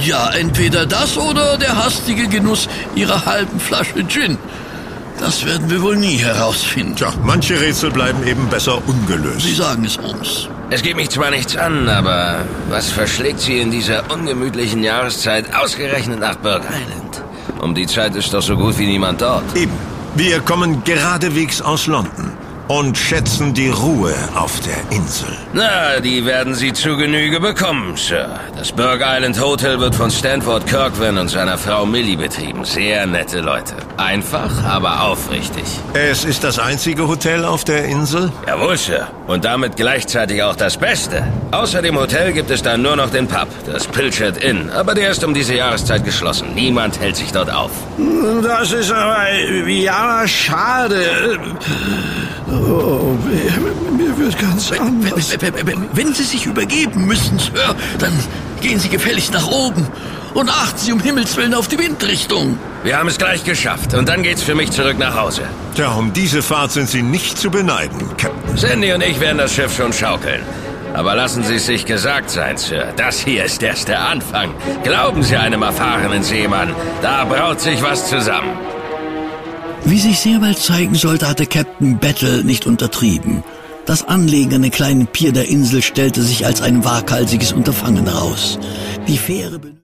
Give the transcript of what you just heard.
Ja, entweder das oder der hastige Genuss Ihrer halben Flasche Gin. Das werden wir wohl nie herausfinden. Tja, manche Rätsel bleiben eben besser ungelöst. Sie sagen es uns. Es geht mich zwar nichts an, aber was verschlägt Sie in dieser ungemütlichen Jahreszeit ausgerechnet nach Burg Island? Um die Zeit ist doch so gut wie niemand dort. Eben. Wir kommen geradewegs aus London und schätzen die Ruhe auf der Insel. Na, die werden Sie zu Genüge bekommen, Sir. Das Burg Island Hotel wird von Stanford Kirkvan und seiner Frau Millie betrieben. Sehr nette Leute. Einfach, aber aufrichtig. Es ist das einzige Hotel auf der Insel? Jawohl, Sir. Und damit gleichzeitig auch das Beste. Außer dem Hotel gibt es dann nur noch den Pub, das Pilchard Inn. Aber der ist um diese Jahreszeit geschlossen. Niemand hält sich dort auf. Das ist aber, ja, schade. Oh, mir wird ganz anders. Wenn Sie sich übergeben müssen, Sir, dann gehen Sie gefälligst nach oben und achten Sie um Himmels Willen auf die Windrichtung. Wir haben es gleich geschafft und dann geht's für mich zurück nach Hause. Tja, um diese Fahrt sind Sie nicht zu beneiden, Captain. Sandy und ich werden das Schiff schon schaukeln. Aber lassen Sie es sich gesagt sein, Sir. Das hier ist erst der Anfang. Glauben Sie einem erfahrenen Seemann, da braut sich was zusammen. Wie sich sehr bald zeigen sollte, hatte Captain Battle nicht untertrieben. Das Anlegen an den kleinen Pier der Insel stellte sich als ein waghalsiges Unterfangen heraus. Die Fähre